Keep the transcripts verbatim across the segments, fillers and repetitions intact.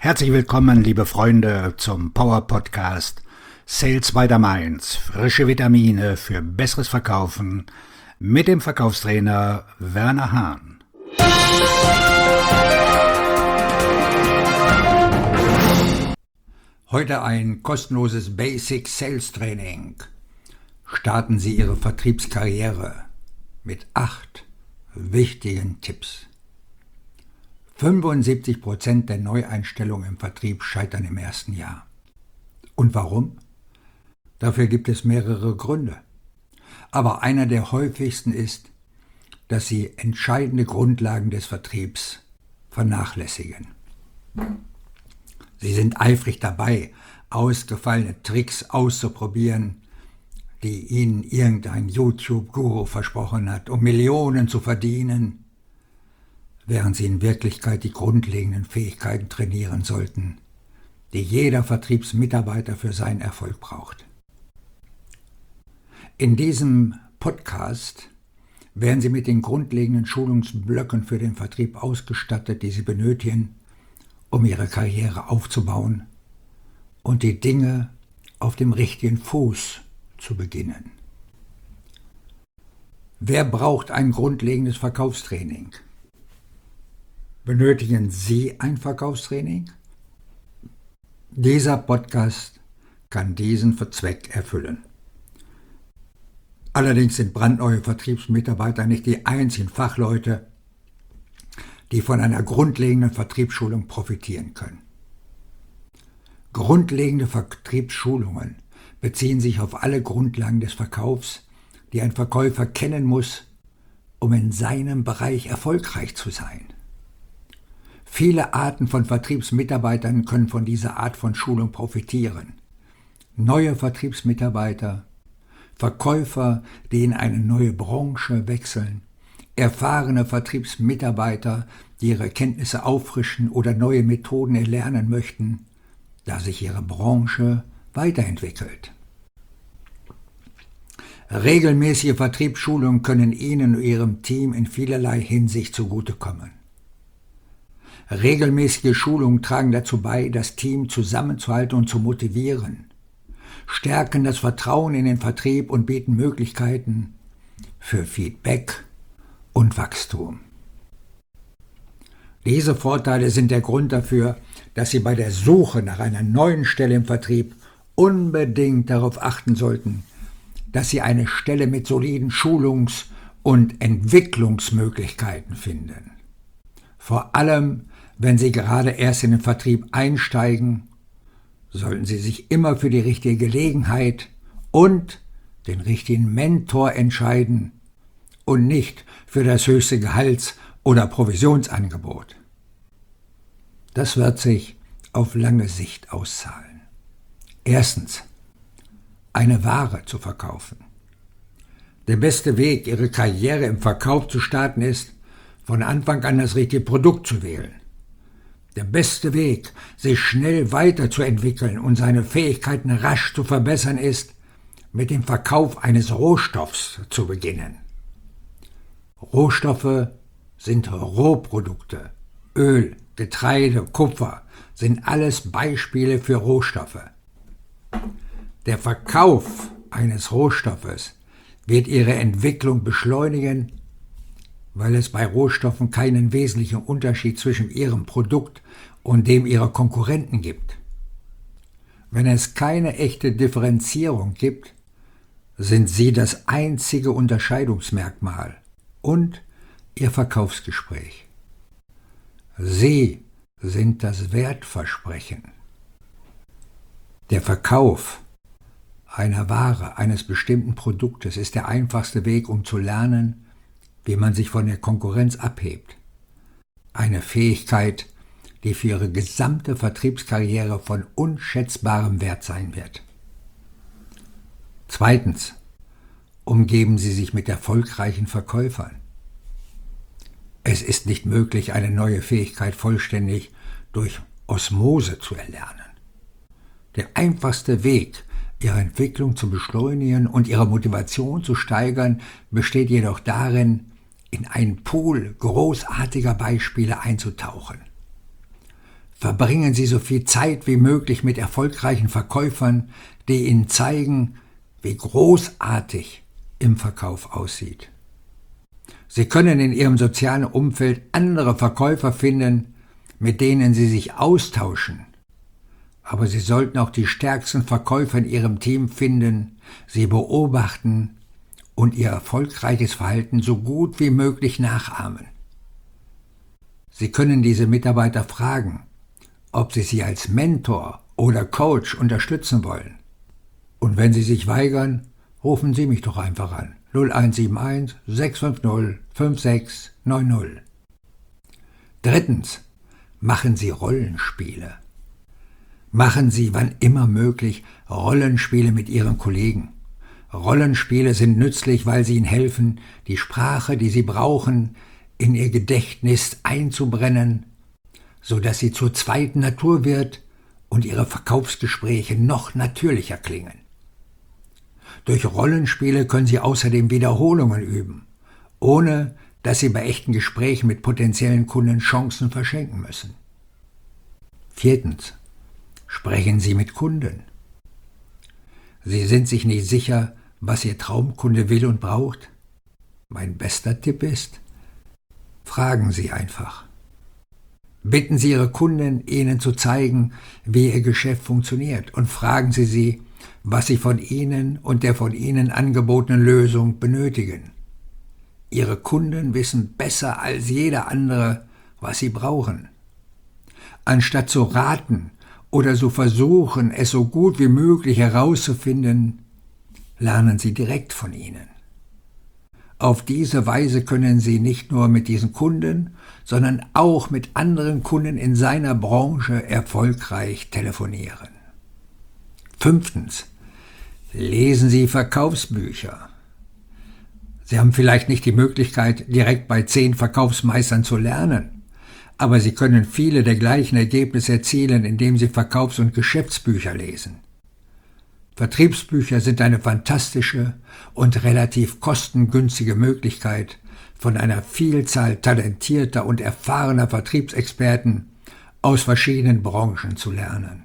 Herzlich willkommen, liebe Freunde, zum Power Podcast Sales by the Mainz. Frische Vitamine für besseres Verkaufen mit dem Verkaufstrainer Werner Hahn. Heute ein kostenloses Basic Sales Training. Starten Sie Ihre Vertriebskarriere mit acht wichtigen Tipps. fünfundsiebzig Prozent der Neueinstellungen im Vertrieb scheitern im ersten Jahr. Und warum? Dafür gibt es mehrere Gründe. Aber einer der häufigsten ist, dass sie entscheidende Grundlagen des Vertriebs vernachlässigen. Sie sind eifrig dabei, ausgefallene Tricks auszuprobieren, die ihnen irgendein YouTube-Guru versprochen hat, um Millionen zu verdienen, während sie in Wirklichkeit die grundlegenden Fähigkeiten trainieren sollten, die jeder Vertriebsmitarbeiter für seinen Erfolg braucht. In diesem Podcast werden Sie mit den grundlegenden Schulungsblöcken für den Vertrieb ausgestattet, die Sie benötigen, um Ihre Karriere aufzubauen und die Dinge auf dem richtigen Fuß zu beginnen. Wer braucht ein grundlegendes Verkaufstraining? Benötigen Sie ein Verkaufstraining? Dieser Podcast kann diesen Zweck erfüllen. Allerdings sind brandneue Vertriebsmitarbeiter nicht die einzigen Fachleute, die von einer grundlegenden Vertriebsschulung profitieren können. Grundlegende Vertriebsschulungen beziehen sich auf alle Grundlagen des Verkaufs, die ein Verkäufer kennen muss, um in seinem Bereich erfolgreich zu sein. Viele Arten von Vertriebsmitarbeitern können von dieser Art von Schulung profitieren. Neue Vertriebsmitarbeiter, Verkäufer, die in eine neue Branche wechseln, erfahrene Vertriebsmitarbeiter, die ihre Kenntnisse auffrischen oder neue Methoden erlernen möchten, da sich ihre Branche weiterentwickelt. Regelmäßige Vertriebsschulungen können Ihnen und Ihrem Team in vielerlei Hinsicht zugutekommen. Regelmäßige Schulungen tragen dazu bei, das Team zusammenzuhalten und zu motivieren, stärken das Vertrauen in den Vertrieb und bieten Möglichkeiten für Feedback und Wachstum. Diese Vorteile sind der Grund dafür, dass Sie bei der Suche nach einer neuen Stelle im Vertrieb unbedingt darauf achten sollten, dass Sie eine Stelle mit soliden Schulungs- und Entwicklungsmöglichkeiten finden. Vor allem, wenn Sie gerade erst in den Vertrieb einsteigen, sollten Sie sich immer für die richtige Gelegenheit und den richtigen Mentor entscheiden und nicht für das höchste Gehalts- oder Provisionsangebot. Das wird sich auf lange Sicht auszahlen. Erstens, eine Ware zu verkaufen. Der beste Weg, Ihre Karriere im Verkauf zu starten, ist, von Anfang an das richtige Produkt zu wählen. Der beste Weg, sich schnell weiterzuentwickeln und seine Fähigkeiten rasch zu verbessern, ist, mit dem Verkauf eines Rohstoffs zu beginnen. Rohstoffe sind Rohprodukte. Öl, Getreide, Kupfer sind alles Beispiele für Rohstoffe. Der Verkauf eines Rohstoffes wird Ihre Entwicklung beschleunigen, weil es bei Rohstoffen keinen wesentlichen Unterschied zwischen Ihrem Produkt und dem Ihrer Konkurrenten gibt. Wenn es keine echte Differenzierung gibt, sind Sie das einzige Unterscheidungsmerkmal und Ihr Verkaufsgespräch. Sie sind das Wertversprechen. Der Verkauf einer Ware, eines bestimmten Produktes ist der einfachste Weg, um zu lernen, wie man sich von der Konkurrenz abhebt. Eine Fähigkeit, die für Ihre gesamte Vertriebskarriere von unschätzbarem Wert sein wird. Zweitens, umgeben Sie sich mit erfolgreichen Verkäufern. Es ist nicht möglich, eine neue Fähigkeit vollständig durch Osmose zu erlernen. Der einfachste Weg, Ihre Entwicklung zu beschleunigen und Ihre Motivation zu steigern, besteht jedoch darin, in einen Pool großartiger Beispiele einzutauchen. Verbringen Sie so viel Zeit wie möglich mit erfolgreichen Verkäufern, die Ihnen zeigen, wie großartig im Verkauf aussieht. Sie können in Ihrem sozialen Umfeld andere Verkäufer finden, mit denen Sie sich austauschen. Aber Sie sollten auch die stärksten Verkäufer in Ihrem Team finden, sie beobachten und ihr erfolgreiches Verhalten so gut wie möglich nachahmen. Sie können diese Mitarbeiter fragen, ob sie sie als Mentor oder Coach unterstützen wollen. Und wenn sie sich weigern, rufen Sie mich doch einfach an. null eins sieben eins, sechs fünf null, fünf sechs neun null. Drittens, machen Sie Rollenspiele. Machen Sie, wann immer möglich, Rollenspiele mit Ihren Kollegen. Rollenspiele sind nützlich, weil sie Ihnen helfen, die Sprache, die Sie brauchen, in Ihr Gedächtnis einzubrennen, sodass sie zur zweiten Natur wird und Ihre Verkaufsgespräche noch natürlicher klingen. Durch Rollenspiele können Sie außerdem Wiederholungen üben, ohne dass Sie bei echten Gesprächen mit potenziellen Kunden Chancen verschenken müssen. Viertens. Sprechen Sie mit Kunden. Sie sind sich nicht sicher, was Ihr Traumkunde will und braucht? Mein bester Tipp ist, fragen Sie einfach. Bitten Sie Ihre Kunden, Ihnen zu zeigen, wie Ihr Geschäft funktioniert, und fragen Sie sie, was Sie von Ihnen und der von Ihnen angebotenen Lösung benötigen. Ihre Kunden wissen besser als jeder andere, was sie brauchen. Anstatt zu raten oder zu versuchen, es so gut wie möglich herauszufinden, lernen Sie direkt von ihnen. Auf diese Weise können Sie nicht nur mit diesen Kunden, sondern auch mit anderen Kunden in seiner Branche erfolgreich telefonieren. Fünftens. Lesen Sie Verkaufsbücher. Sie haben vielleicht nicht die Möglichkeit, direkt bei zehn Verkaufsmeistern zu lernen, aber Sie können viele der gleichen Ergebnisse erzielen, indem Sie Verkaufs- und Geschäftsbücher lesen. Vertriebsbücher sind eine fantastische und relativ kostengünstige Möglichkeit, von einer Vielzahl talentierter und erfahrener Vertriebsexperten aus verschiedenen Branchen zu lernen.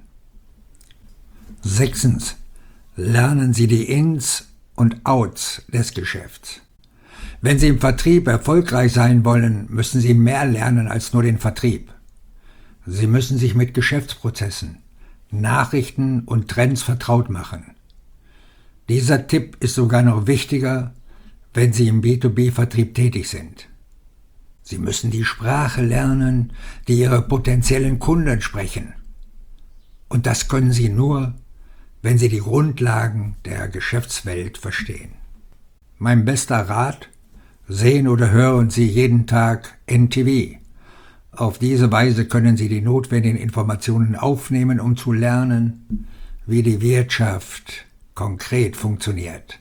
Sechstens. Lernen Sie die Ins und Outs des Geschäfts. Wenn Sie im Vertrieb erfolgreich sein wollen, müssen Sie mehr lernen als nur den Vertrieb. Sie müssen sich mit Geschäftsprozessen, Nachrichten und Trends vertraut machen. Dieser Tipp ist sogar noch wichtiger, wenn Sie im B zwei B-Vertrieb tätig sind. Sie müssen die Sprache lernen, die Ihre potenziellen Kunden sprechen. Und das können Sie nur, wenn Sie die Grundlagen der Geschäftswelt verstehen. Mein bester Rat: Sehen oder hören Sie jeden Tag N T V. Auf diese Weise können Sie die notwendigen Informationen aufnehmen, um zu lernen, wie die Wirtschaft konkret funktioniert.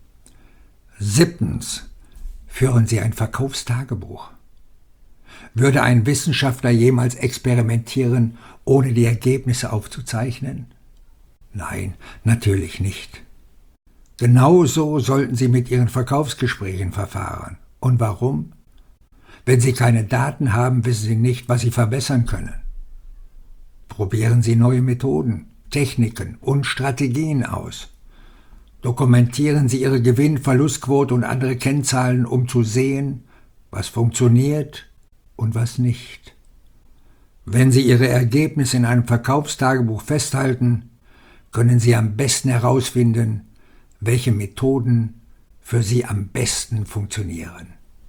Siebtens. Führen Sie ein Verkaufstagebuch. Würde ein Wissenschaftler jemals experimentieren, ohne die Ergebnisse aufzuzeichnen? Nein, natürlich nicht. Genauso sollten Sie mit Ihren Verkaufsgesprächen verfahren. Und warum? Wenn Sie keine Daten haben, wissen Sie nicht, was Sie verbessern können. Probieren Sie neue Methoden, Techniken und Strategien aus. Dokumentieren Sie Ihre Gewinn-, Verlustquote und andere Kennzahlen, um zu sehen, was funktioniert und was nicht. Wenn Sie Ihre Ergebnisse in einem Verkaufstagebuch festhalten, können Sie am besten herausfinden, welche Methoden für Sie am besten funktionieren.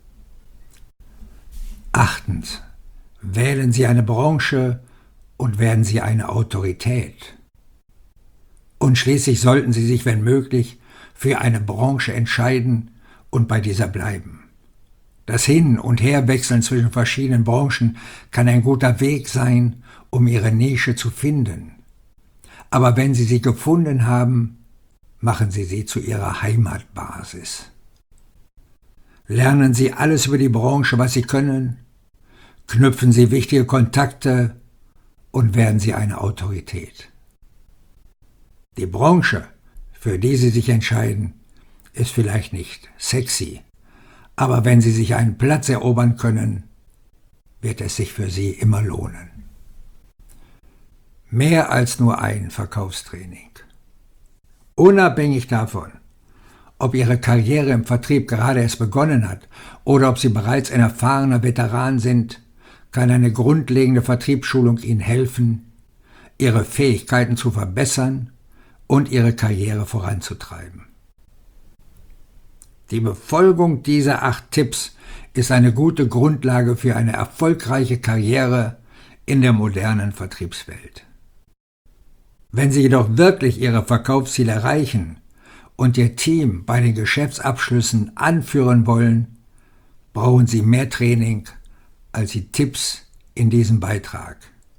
Achtens. Wählen Sie eine Branche und werden Sie eine Autorität. Und schließlich sollten Sie sich, wenn möglich, für eine Branche entscheiden und bei dieser bleiben. Das Hin- und Herwechseln zwischen verschiedenen Branchen kann ein guter Weg sein, um Ihre Nische zu finden. Aber wenn Sie sie gefunden haben, machen Sie sie zu Ihrer Heimatbasis. Lernen Sie alles über die Branche, was Sie können, knüpfen Sie wichtige Kontakte und werden Sie eine Autorität. Die Branche, für die Sie sich entscheiden, ist vielleicht nicht sexy, aber wenn Sie sich einen Platz erobern können, wird es sich für Sie immer lohnen. Mehr als nur ein Verkaufstraining. Unabhängig davon, ob Ihre Karriere im Vertrieb gerade erst begonnen hat oder ob Sie bereits ein erfahrener Veteran sind, kann eine grundlegende Vertriebsschulung Ihnen helfen, Ihre Fähigkeiten zu verbessern und Ihre Karriere voranzutreiben. Die Befolgung dieser acht Tipps ist eine gute Grundlage für eine erfolgreiche Karriere in der modernen Vertriebswelt. Wenn Sie jedoch wirklich Ihre Verkaufsziele erreichen und Ihr Team bei den Geschäftsabschlüssen anführen wollen, brauchen Sie mehr Training als die Tipps in diesem Beitrag.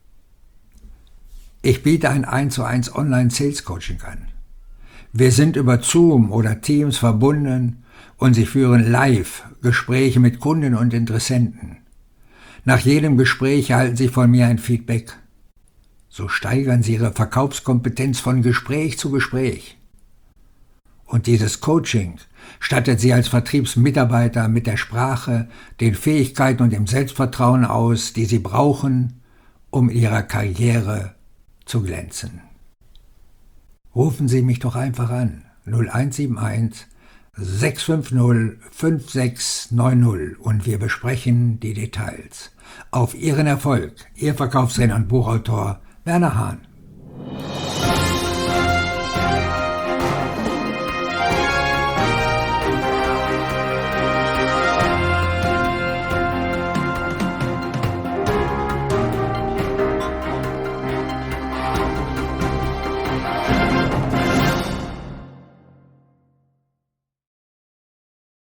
Ich biete ein eins zu eins Online-Sales-Coaching an. Wir sind über Zoom oder Teams verbunden und Sie führen live Gespräche mit Kunden und Interessenten. Nach jedem Gespräch erhalten Sie von mir ein Feedback. So steigern Sie Ihre Verkaufskompetenz von Gespräch zu Gespräch. Und dieses Coaching stattet Sie als Vertriebsmitarbeiter mit der Sprache, den Fähigkeiten und dem Selbstvertrauen aus, die Sie brauchen, um in Ihrer Karriere zu glänzen. Rufen Sie mich doch einfach an, null eins sieben eins, sechs fünf null, fünf sechs neun null und wir besprechen die Details. Auf Ihren Erfolg, Ihr Verkaufstrainer und Buchautor Werner Hahn.